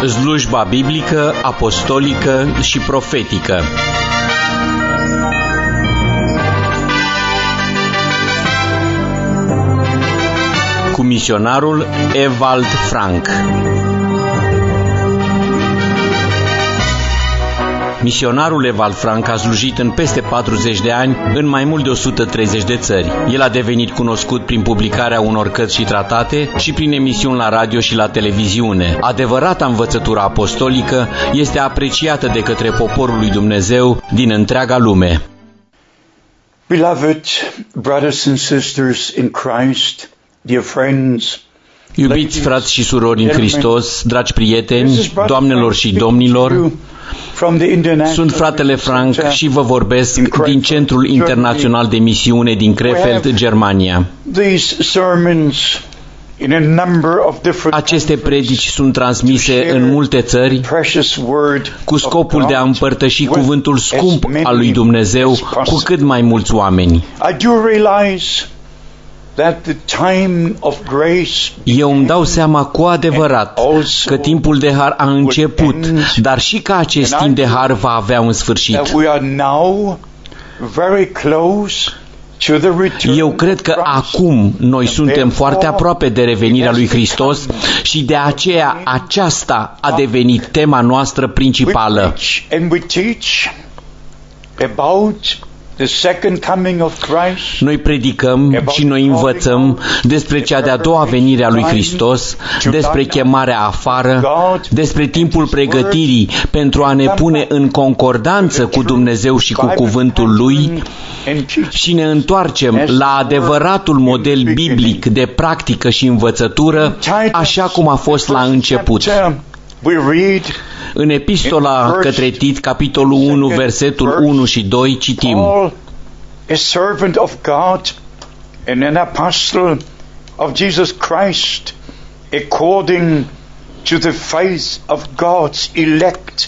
Slujba biblică, apostolică și profetică. Cu misionarul Ewald Frank. Misionarul Ewald Frank a slujit în peste 40 de ani în mai mult de 130 de țări. El a devenit cunoscut prin publicarea unor cărți și tratate și prin emisiuni la radio și la televiziune. Adevărata învățătură apostolică este apreciată de către poporul lui Dumnezeu din întreaga lume. Beloved brothers and sisters in Christ, dear friends, iubiți frați și surori în Hristos, dragi prieteni, doamnelor și domnilor, sunt fratele Frank și vă vorbesc din Centrul Internațional de Misiune din Krefeld, Germania. Aceste predici sunt transmise în multe țări cu scopul de a împărtăși cuvântul scump al lui Dumnezeu cu cât mai mulți oameni. Eu îmi dau seama cu adevărat că timpul de har a început, dar și că acest timp de har va avea un sfârșit. Eu cred că acum noi suntem foarte aproape de revenirea lui Hristos și de aceea aceasta a devenit tema noastră principală. Noi predicăm și noi învățăm despre cea de-a doua venire a lui Hristos, despre chemarea afară, despre timpul pregătirii pentru a ne pune în concordanță cu Dumnezeu și cu cuvântul Lui și ne întoarcem la adevăratul model biblic de practică și învățătură, așa cum a fost la început. În epistola către Tit, capitolul 1, versetul 1 și 2, citim: a servant of God and an apostle of Jesus Christ, according to the faith of God's elect.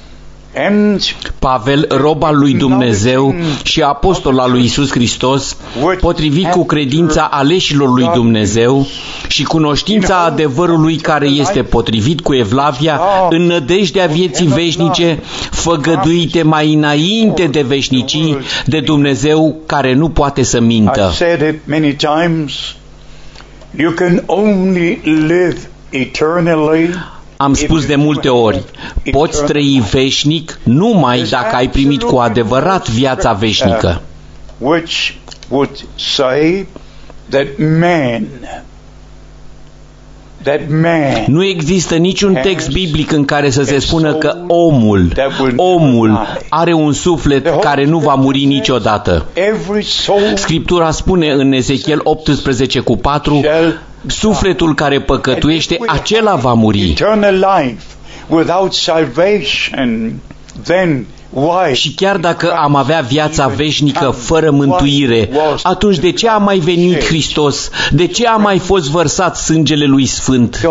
Pavel, rob al lui Dumnezeu și apostol al lui Iisus Hristos, potrivit cu credința aleșilor lui Dumnezeu și cunoștința adevărului care este potrivit cu evlavia, în nădejdea vieții veșnice, făgăduite mai înainte de veșnicii, de Dumnezeu care nu poate să mintă. Am spus de multe ori, poți trăi veșnic numai dacă ai primit cu adevărat viața veșnică. Nu există niciun text biblic în care să se spună că omul are un suflet care nu va muri niciodată. Scriptura spune în Ezechiel 18:4, sufletul care păcătuiește, acela va muri. Și chiar dacă am avea viața veșnică fără mântuire, atunci de ce a mai venit Hristos? De ce a mai fost vărsat sângele lui Sfânt?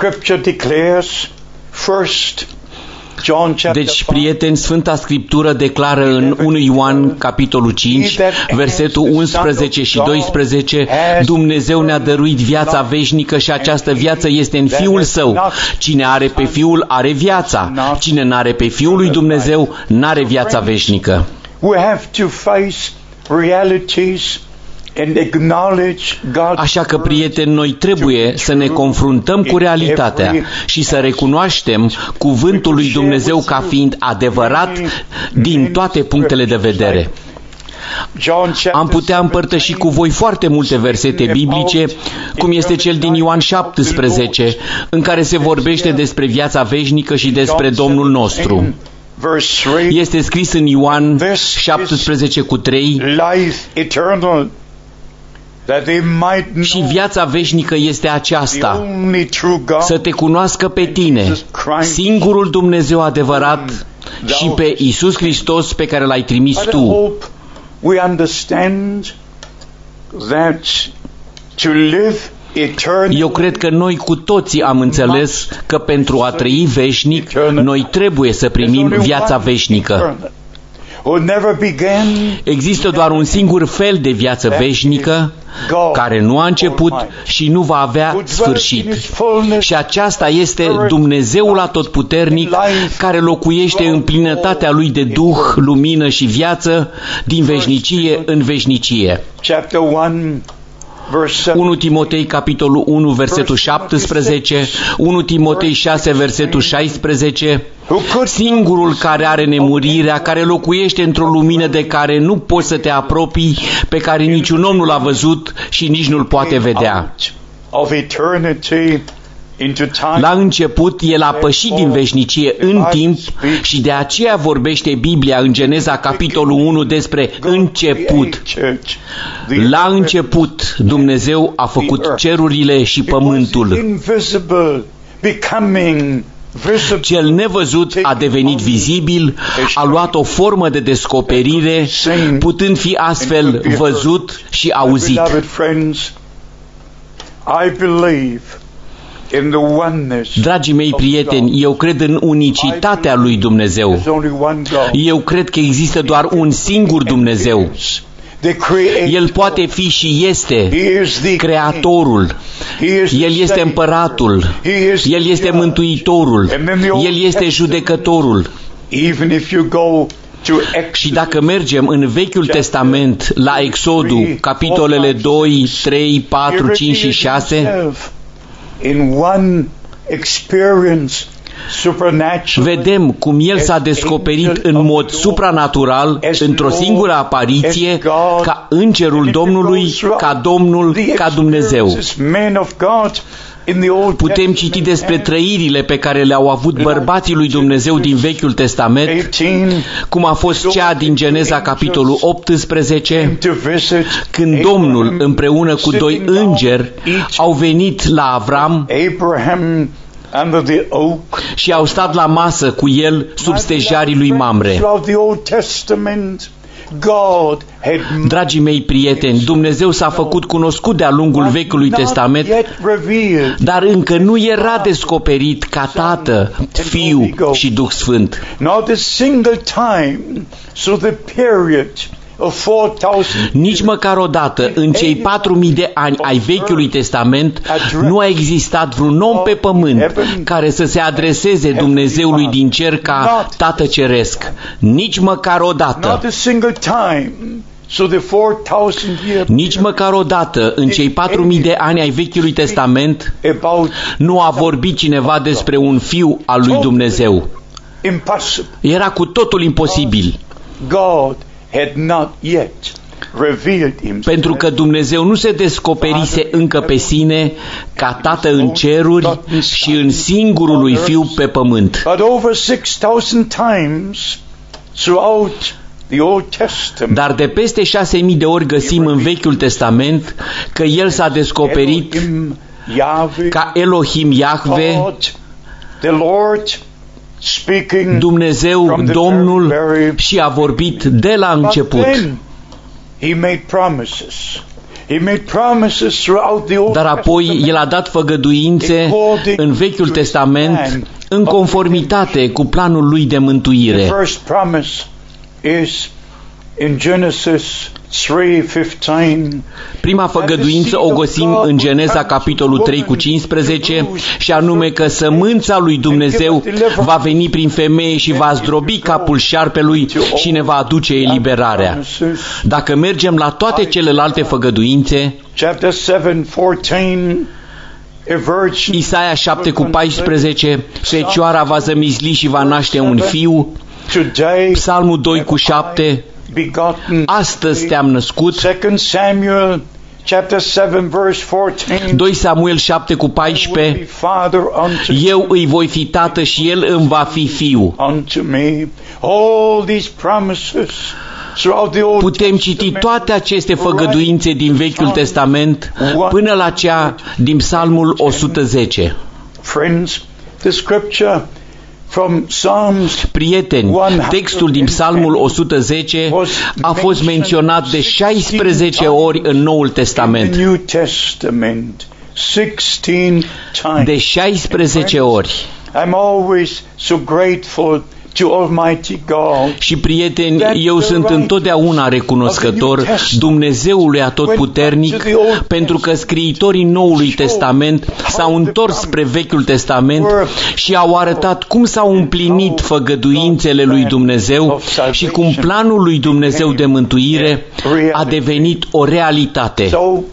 Deci, prieteni, Sfânta Scriptură declară în 1 Ioan, capitolul 5, versetul 11 și 12, Dumnezeu ne-a dăruit viața veșnică și această viață este în Fiul Său. Cine are pe Fiul are viața. Cine n-are pe Fiul lui Dumnezeu n-are viața veșnică. Așa că, prieteni, noi trebuie să ne confruntăm cu realitatea și să recunoaștem cuvântul lui Dumnezeu ca fiind adevărat din toate punctele de vedere. Am putea împărtăși cu voi foarte multe versete biblice, cum este cel din Ioan 17, în care se vorbește despre viața veșnică și despre Domnul nostru. Este scris în Ioan 17:3, și viața veșnică este aceasta, să te cunoască pe tine, singurul Dumnezeu adevărat, și pe Iisus Hristos pe care l-ai trimis tu. Eu cred că noi cu toții am înțeles că pentru a trăi veșnic, noi trebuie să primim viața veșnică. Există doar un singur fel de viață veșnică care nu a început și nu va avea sfârșit. Și aceasta este Dumnezeul Atotputernic care locuiește în plinătatea Lui de Duh, lumină și viață din veșnicie în veșnicie. 1 Timotei, capitolul 1, versetul 17, 1 Timotei 6, versetul 16, singurul care are nemurirea, care locuiește într-o lumină de care nu poți să te apropii, pe care niciun om nu l-a văzut și nici nu-l poate vedea. La început, El a pășit din veșnicie în timp și de aceea vorbește Biblia în Geneza, capitolul 1, despre început. La început, Dumnezeu a făcut cerurile și pământul. Cel nevăzut a devenit vizibil, a luat o formă de descoperire, putând fi astfel văzut și auzit. Dragii mei prieteni, eu cred în unicitatea lui Dumnezeu. Eu cred că există doar un singur Dumnezeu. El poate fi și este Creatorul. El este Împăratul. El este Mântuitorul. El este Judecătorul. Și dacă mergem în Vechiul Testament la Exodul, capitolele 2, 3, 4, 5 și 6, vedem cum El s-a descoperit în mod supranatural, într-o singură apariție, ca Îngerul Domnului, ca Domnul, ca Dumnezeu. Putem citi despre trăirile pe care le-au avut bărbații lui Dumnezeu din Vechiul Testament, cum a fost cea din Geneza, capitolul 18, când Domnul, împreună cu doi îngeri, au venit la Avram și au stat la masă cu el sub stejarii lui Mamre. Dragii mei prieteni, Dumnezeu s-a făcut cunoscut de-a lungul Vechiului Testament, dar încă nu era descoperit ca Tată, Fiu și Duh Sfânt. Nici măcar odată, în cei 4000 de ani ai Vechiului Testament, nu a existat vreun om pe pământ care să se adreseze Dumnezeului din cer ca Tată Ceresc. Nici măcar odată. Nici măcar odată, în cei 4000 de ani ai Vechiului Testament, nu a vorbit cineva despre un Fiu al lui Dumnezeu. Era cu totul imposibil. Pentru că Dumnezeu nu se descoperise încă pe sine ca Tată în ceruri și în singurul lui Fiu pe pământ. Dar de peste 6000 de ori găsim în Vechiul Testament că El s-a descoperit ca Elohim Iahve, Dumnezeu, Domnul, și a vorbit de la început. Dar apoi El a dat făgăduințe în Vechiul Testament în conformitate cu planul Lui de mântuire. Prima făgăduință o găsim în Geneza, capitolul 3 cu 15, și anume că sămânța lui Dumnezeu va veni prin femeie și va zdrobi capul șarpelui și ne va aduce eliberarea. Dacă mergem la toate celelalte făgăduințe, Isaia 7 cu 14, Fecioara va zămisli și va naște un fiu, Psalmul 2 cu 7, astăzi te-am născut, 2 Samuel 7 cu 14, eu îi voi fi tată și el îmi va fi fiu. Putem citi toate aceste făgăduințe din Vechiul Testament până la cea din Psalmul 110. Prieteni, textul din Psalmul 110 a fost menționat de 16 ori în Noul Testament. De 16 ori. Și prieteni, eu sunt întotdeauna recunoscător Dumnezeului Atotputernic pentru că scriitorii Noului Testament s-au întors spre Vechiul Testament și au arătat cum s-au împlinit făgăduințele lui Dumnezeu și cum planul lui Dumnezeu de mântuire a devenit o realitate.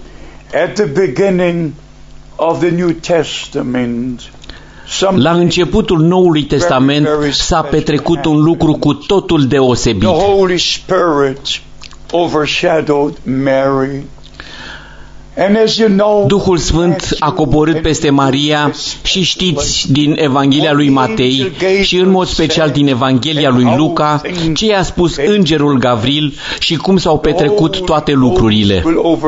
La începutul Noului Testament s-a petrecut un lucru cu totul deosebit. Duhul Sfânt a coborât peste Maria și știți din Evanghelia lui Matei și în mod special din Evanghelia lui Luca ce i-a spus îngerul Gavril și cum s-au petrecut toate lucrurile.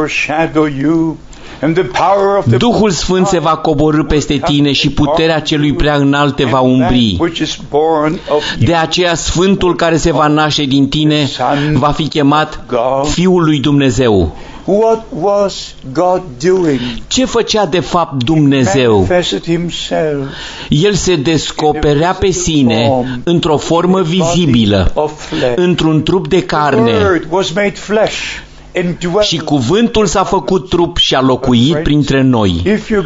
Duhul Sfânt se va coborî peste tine și puterea celui prea înalt te va umbri. De aceea Sfântul care se va naște din tine va fi chemat Fiul lui Dumnezeu. Ce făcea de fapt Dumnezeu? El se descoperea pe sine într-o formă vizibilă, într-un trup de carne. Și cuvântul s-a făcut trup și a locuit printre noi.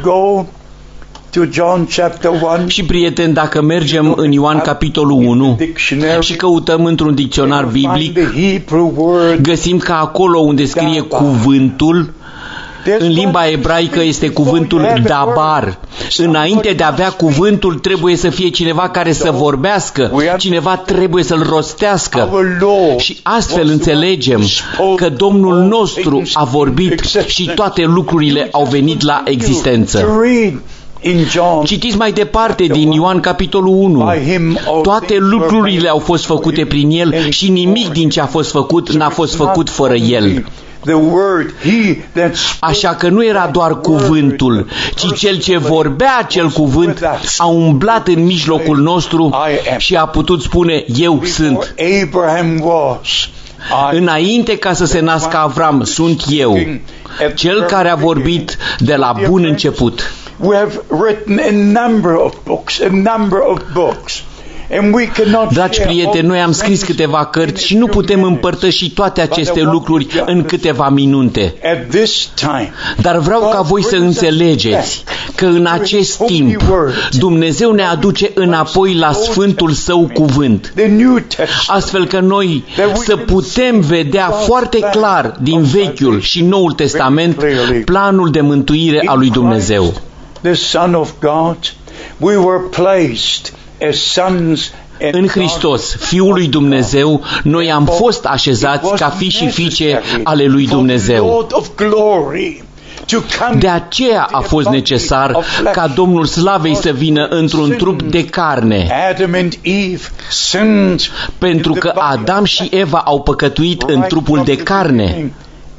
Și prieteni, dacă mergem în Ioan capitolul 1 și căutăm într-un dicționar biblic, găsim că acolo unde scrie cuvântul, în limba ebraică este cuvântul dabar. Înainte de a avea cuvântul trebuie să fie cineva care să vorbească, cineva trebuie să-l rostească. Și astfel înțelegem că Domnul nostru a vorbit și toate lucrurile au venit la existență. Citiți mai departe din Ioan capitolul 1. Toate lucrurile au fost făcute prin El și nimic din ce a fost făcut n-a fost făcut fără El. Așa că nu era doar cuvântul, ci cel ce vorbea acel cuvânt a umblat în mijlocul nostru și a putut spune: eu sunt. Înainte ca să se nască Avram, sunt eu, cel care a vorbit de la bun început. Dragi prieteni, noi am scris câteva cărți și nu putem împărtăși toate aceste lucruri în câteva minute. Dar vreau ca voi să înțelegeți că în acest timp Dumnezeu ne aduce înapoi la Sfântul Său cuvânt, astfel că noi să putem vedea foarte clar din Vechiul și Noul Testament planul de mântuire a lui Dumnezeu. În Hristos, Fiul lui Dumnezeu, noi am fost așezați ca fii și fiice ale lui Dumnezeu. De aceea a fost necesar ca Domnul Slavei să vină într-un trup de carne, pentru că Adam și Eva au păcătuit în trupul de carne.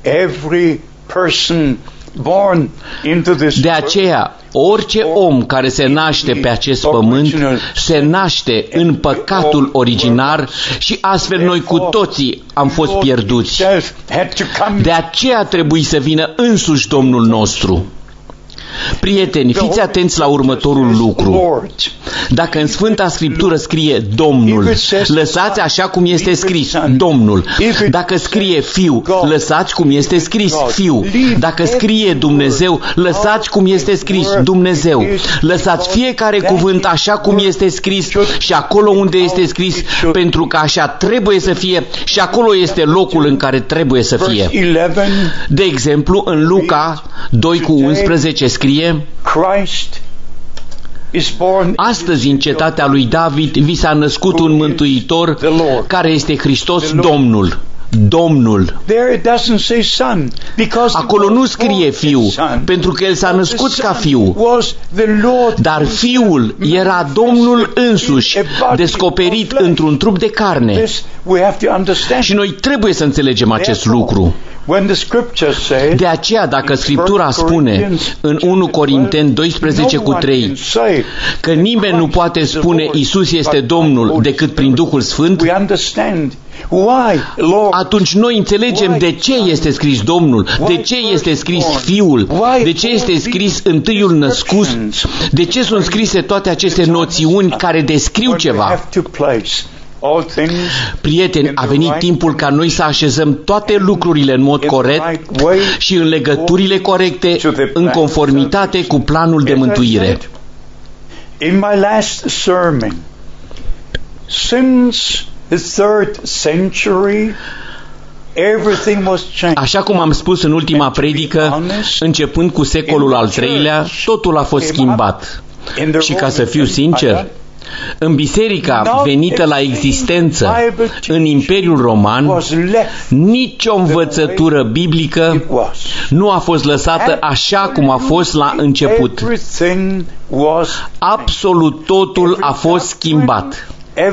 De aceea, orice om care se naște pe acest pământ se naște în păcatul originar și astfel noi cu toții am fost pierduți. De aceea trebuie să vină însuși Domnul nostru. Prieteni, fiți atenți la următorul lucru. Dacă în Sfânta Scriptură scrie Domnul, lăsați așa cum este scris, Domnul. Dacă scrie Fiu, lăsați cum este scris, Fiu. Dacă scrie Dumnezeu, lăsați cum este scris, Dumnezeu. Lăsați fiecare cuvânt așa cum este scris și acolo unde este scris, pentru că așa trebuie să fie și acolo este locul în care trebuie să fie. De exemplu, în Luca 2:11 scrie: astăzi în cetatea lui David vi s-a născut un mântuitor care este Hristos Domnul. Domnul. Acolo nu scrie Fiu, pentru că El s-a născut ca Fiu, dar Fiul era Domnul însuși, descoperit într-un trup de carne. Și noi trebuie să înțelegem acest lucru. De aceea, dacă Scriptura spune în 1 Corinteni 12:3 că nimeni nu poate spune Iisus este Domnul decât prin Duhul Sfânt, atunci noi înțelegem de ce este scris Domnul, de ce este scris Fiul, de ce este scris întâiul născut, de ce sunt scrise toate aceste noțiuni care descriu ceva. Prieteni, a venit timpul ca noi să așezăm toate lucrurile în mod corect și în legăturile corecte, în conformitate cu planul de mântuire. In my last sermon, since the 3rd century, everything was changed. Așa cum am spus în ultima predică, începând cu secolul al III-lea, totul a fost schimbat. Și ca să fiu sincer, în biserica venită la existență în Imperiul Roman, nicio învățătură biblică nu a fost lăsată așa cum a fost la început. Absolut totul a fost schimbat.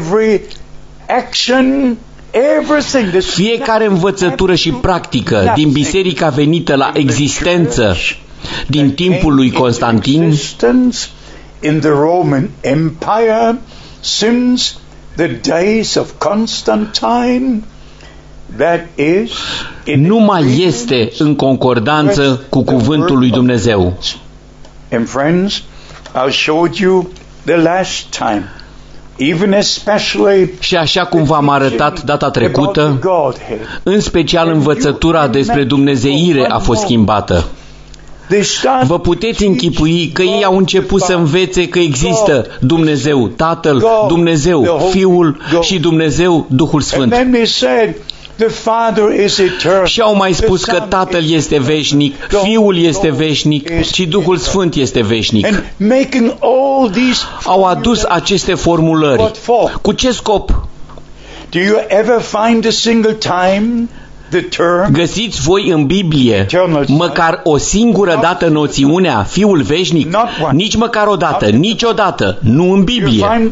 Fiecare învățătură și practică din biserica venită la existență din timpul lui Constantin, in the Roman Empire since the days of Constantine, that is, nu mai este în concordanță cu cuvântul lui Dumnezeu. And friends, I showed you the last time, even especially, și așa cum v-am arătat data trecută, în special învățătura despre dumnezeire a fost schimbată. Vă puteți închipui că ei au început să învețe că există Dumnezeu Tatăl, Dumnezeu Fiul și Dumnezeu Duhul Sfânt. Și au mai spus că Tatăl este veșnic, Fiul este veșnic și Duhul Sfânt este veșnic. Au adus aceste formulări. Cu ce scop? Găsiți voi în Biblie măcar o singură dată noțiunea Fiul veșnic? Nici măcar o dată, niciodată, nu în Biblie.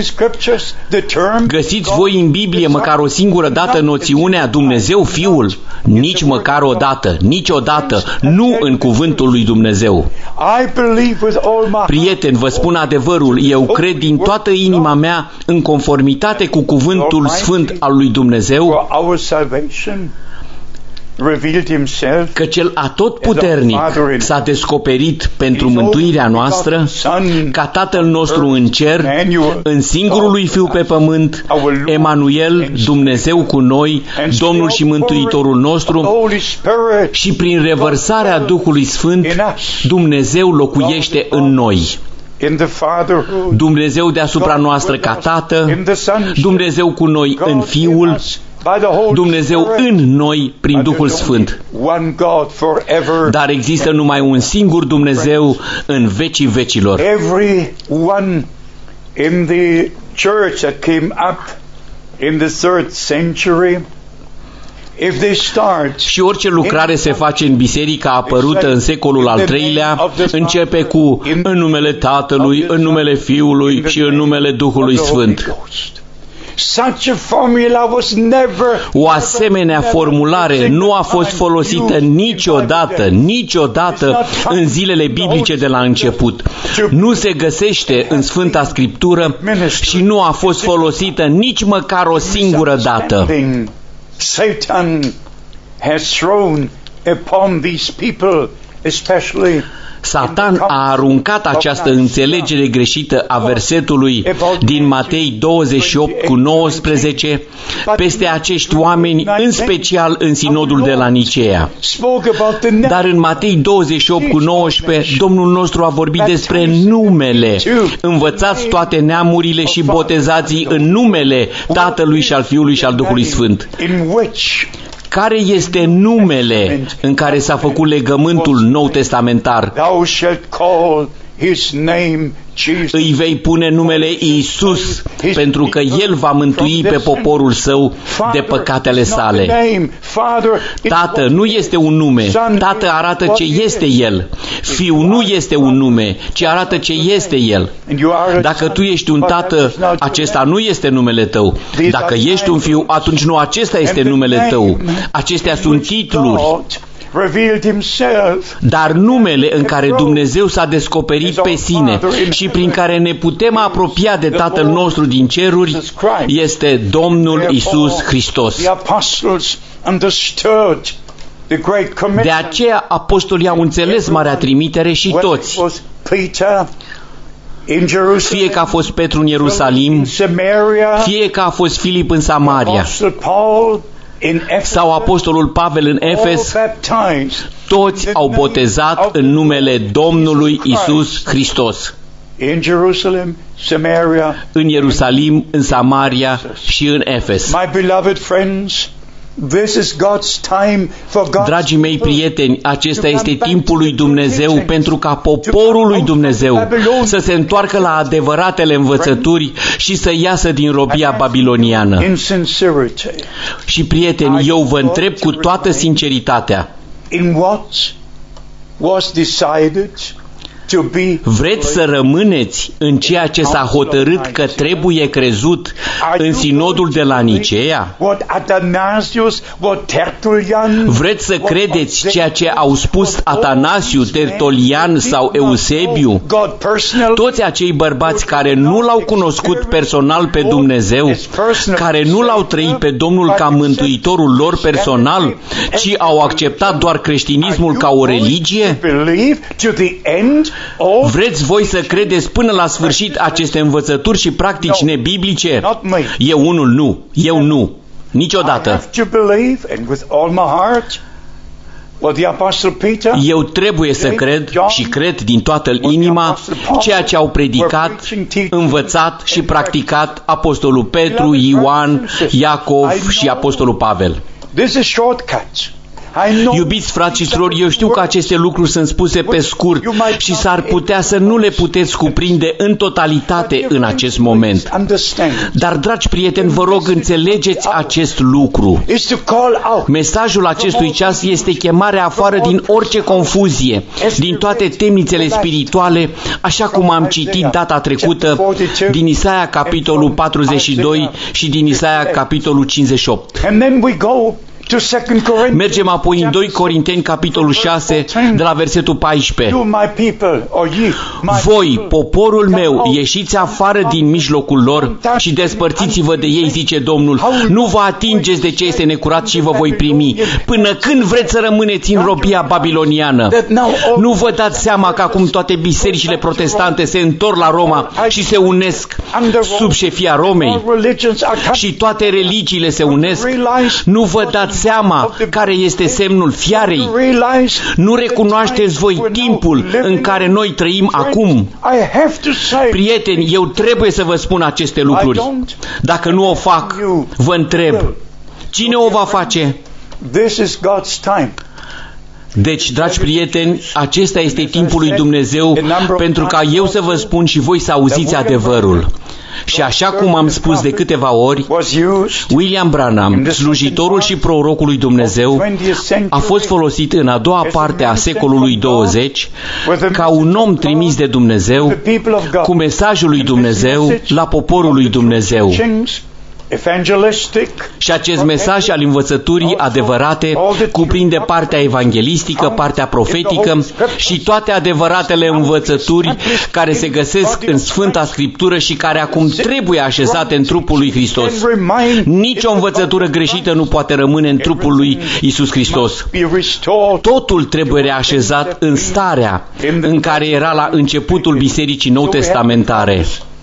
Găsiți voi în Biblie măcar o singură dată noțiunea Dumnezeu Fiul? Nici măcar o dată, niciodată, nu în cuvântul lui Dumnezeu. Prieteni, vă spun adevărul, eu cred din toată inima mea, în conformitate cu cuvântul sfânt al lui Dumnezeu, că Cel Atotputernic s-a descoperit pentru mântuirea noastră, ca Tatăl nostru în cer, în singurul lui Fiu pe pământ, Emanuel, Dumnezeu cu noi, Domnul și Mântuitorul nostru, și prin revărsarea Duhului Sfânt, Dumnezeu locuiește în noi. Dumnezeu deasupra noastră ca Tată, Dumnezeu cu noi în Fiul, Dumnezeu în noi prin Duhul Sfânt. Dar există numai un singur Dumnezeu în vecii vecilor. Everyone in the church that came up in the 3rd century, și orice lucrare se face în biserica apărută în secolul al III-lea începe cu în numele Tatălui, în numele Fiului și în numele Duhului Sfânt. O asemenea formulare nu a fost folosită niciodată în zilele biblice de la început. Nu se găsește în Sfânta Scriptură și nu a fost folosită nici măcar o singură dată. Satan has thrown upon these people, especially Satan a aruncat această înțelegere greșită a versetului din Matei 28:19 peste acești oameni, în special în sinodul de la Nicea. Dar în Matei 28:19 Domnul nostru a vorbit despre numele. Învățați toate neamurile și botezați-i în numele Tatălui și al Fiului și al Duhului Sfânt. Care este numele în care s-a făcut legământul nou-testamentar? Îi vei pune numele Iisus, pentru că El va mântui pe poporul Său de păcatele sale. Tată nu este un nume, Tată arată ce este El. Fiu nu este un nume, ci arată ce este El. Dacă tu ești un tată, acesta nu este numele tău. Dacă ești un fiu, atunci nu acesta este numele tău. Acestea sunt titluri. Dar numele în care Dumnezeu s-a descoperit pe sine și prin care ne putem apropia de Tatăl nostru din ceruri este Domnul Iisus Hristos. De aceea apostolii au înțeles marea trimitere și toți. fie că a fost Petru în Ierusalim, fie că a fost Filip în Samaria, sau apostolul Pavel în Efes, toți au botezat în numele Domnului Isus Hristos. În Ierusalim, în Samaria și în Efes. Dragii mei prieteni, acesta este timpul lui Dumnezeu pentru ca poporul lui Dumnezeu să se întoarcă la adevăratele învățături și să iasă din robia babiloniană. Și prieteni, eu vă întreb cu toată sinceritatea, vreți să rămâneți în ceea ce s-a hotărât că trebuie crezut în sinodul de la Nicea? Vreți să credeți ceea ce au spus Atanasiu, Tertulian sau Eusebiu? Toți acei bărbați care nu l-au cunoscut personal pe Dumnezeu, care nu l-au trăit pe Domnul ca mântuitorul lor personal, ci au acceptat doar creștinismul ca o religie? Vreți voi să credeți până la sfârșit aceste învățături și practici nebiblice? Eu nu. Niciodată. Eu trebuie să cred și cred din toată inima ceea ce au predicat, învățat și practicat apostolul Petru, Ioan, Iacov și apostolul Pavel. Iubiți frați și surori, eu știu că aceste lucruri sunt spuse pe scurt și s-ar putea să nu le puteți cuprinde în totalitate în acest moment. Dar, dragi prieteni, vă rog, înțelegeți acest lucru. Mesajul acestui ceas este chemarea afară din orice confuzie, din toate temnițele spirituale, așa cum am citit data trecută din Isaia capitolul 42 și din Isaia capitolul 58. Mergem apoi în 2 Corinteni, capitolul 6, de la versetul 14. Voi, poporul meu, ieșiți afară din mijlocul lor și despărțiți-vă de ei, zice Domnul. Nu vă atingeți de ce este necurat și vă voi primi. Până când vreți să rămâneți în robia babiloniană? Nu vă dați seama că acum toate bisericile protestante se întorc la Roma și se unesc sub șefia Romei? Și toate religiile se unesc? Nu vă dați seama care este semnul fiarei? Nu recunoașteți voi timpul în care noi trăim acum? Prieteni, eu trebuie să vă spun aceste lucruri. Dacă nu o fac, vă întreb, cine o va face? Deci, dragi prieteni, acesta este timpul lui Dumnezeu pentru ca eu să vă spun și voi să auziți adevărul. Și așa cum am spus de câteva ori, William Branham, slujitorul și prorocul lui Dumnezeu, a fost folosit în a doua parte a secolului 20 ca un om trimis de Dumnezeu cu mesajul lui Dumnezeu la poporul lui Dumnezeu. Și acest mesaj al învățăturii adevărate cuprinde partea evanghelistică, partea profetică și toate adevăratele învățături care se găsesc în Sfânta Scriptură și care acum trebuie așezate în trupul lui Hristos. Nici o învățătură greșită nu poate rămâne în trupul lui Iisus Hristos. Totul trebuie reașezat în starea în care era la începutul Bisericii Nou Testamentare.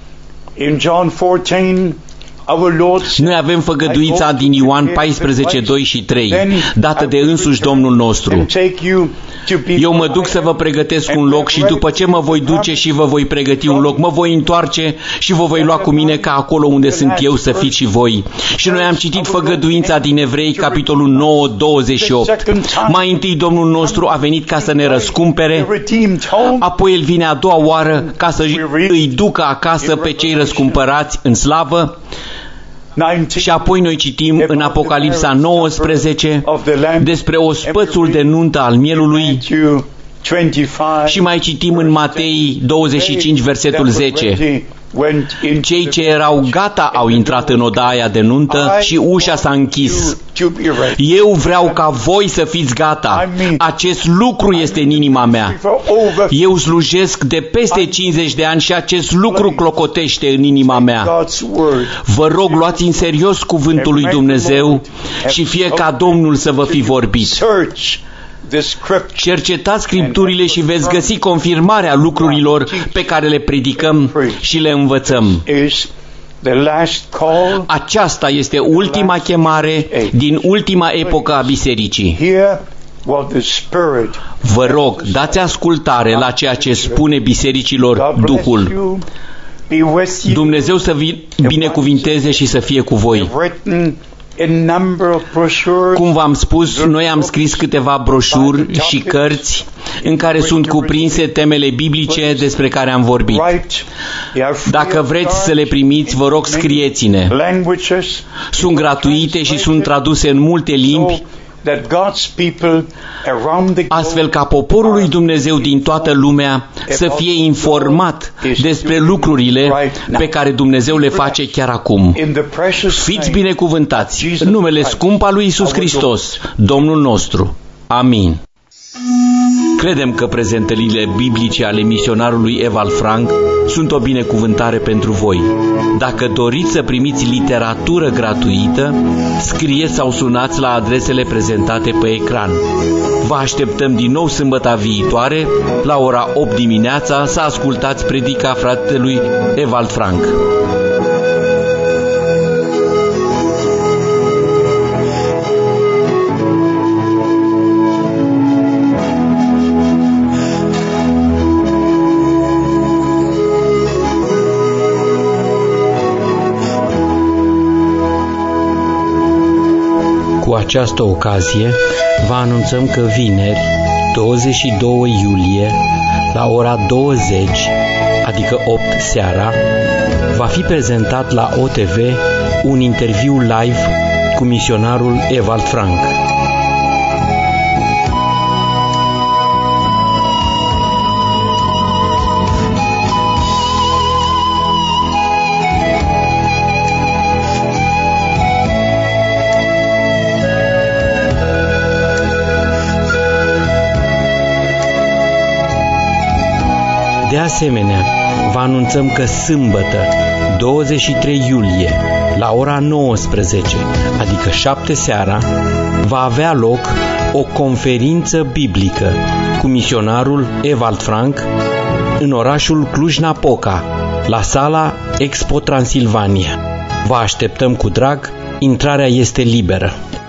Noi avem făgăduința din Ioan 14, 2 și 3, dată de însuși Domnul nostru. Eu mă duc să vă pregătesc un loc și după ce mă voi duce și vă voi pregăti un loc, mă voi întoarce și vă voi lua cu mine ca acolo unde sunt eu să fiți și voi. Și noi am citit făgăduința din Evrei, capitolul 9, 28. Mai întâi Domnul nostru a venit ca să ne răscumpere, apoi El vine a doua oară ca să îi ducă acasă pe cei răscumpărați în slavă. Și apoi noi citim în Apocalipsa 19 despre ospățul de nuntă al mielului și mai citim în Matei 25, versetul 10. Cei ce erau gata au intrat în odaia de nuntă și ușa s-a închis. Eu vreau ca voi să fiți gata. Acest lucru este în inima mea. Eu slujesc de peste 50 de ani și acest lucru clocotește în inima mea. Vă rog, luați în serios cuvântul lui Dumnezeu și fie ca Domnul să vă fi vorbit. Cercetați Scripturile și veți găsi confirmarea lucrurilor pe care le predicăm și le învățăm. Aceasta este ultima chemare din ultima epocă a bisericii. Vă rog, dați ascultare la ceea ce spune bisericilor Duhul. Dumnezeu să binecuvinteze și să fie cu voi. Cum v-am spus, noi am scris câteva broșuri și cărți în care sunt cuprinse temele biblice despre care am vorbit. Dacă vreți să le primiți, vă rog, scrieți-ne. Sunt gratuite și sunt traduse în multe limbi, astfel ca poporul lui Dumnezeu din toată lumea să fie informat despre lucrurile pe care Dumnezeu le face chiar acum. Fiți binecuvântați în numele scump al lui Iisus Hristos, Domnul nostru. Amin. Credem că prezentările biblice ale misionarului Ewald Frank sunt o binecuvântare pentru voi. Dacă doriți să primiți literatură gratuită, scrieți sau sunați la adresele prezentate pe ecran. Vă așteptăm din nou sâmbăta viitoare, la ora 8 dimineața, să ascultați predica fratelui Ewald Frank. Cu această ocazie, vă anunțăm că vineri, 22 iulie, la ora 20, adică 8 seara, va fi prezentat la OTV un interviu live cu misionarul Ewald Frank. De asemenea, vă anunțăm că sâmbătă, 23 iulie, la ora 19, adică 7 seara, va avea loc o conferință biblică cu misionarul Ewald Frank în orașul Cluj-Napoca, la sala Expo Transilvania. Vă așteptăm cu drag, intrarea este liberă.